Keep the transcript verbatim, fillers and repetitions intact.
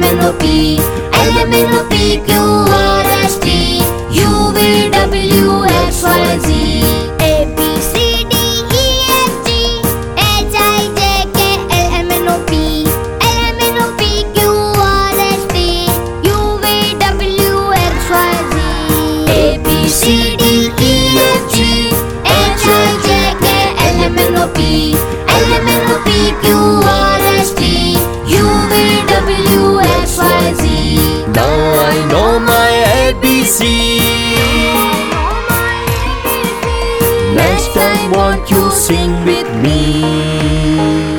N O P, L M N O P, Q R S T, U V W X Y Z. A B C D E F G H I J K L M N O P, L M N O P, Q R S T, U V W X Y Z. A B C D E F G H I J K L M N O P, L M N O P, Q R S T, U V W X Y Z. Now I know my A B C. Next time won't you sing with me?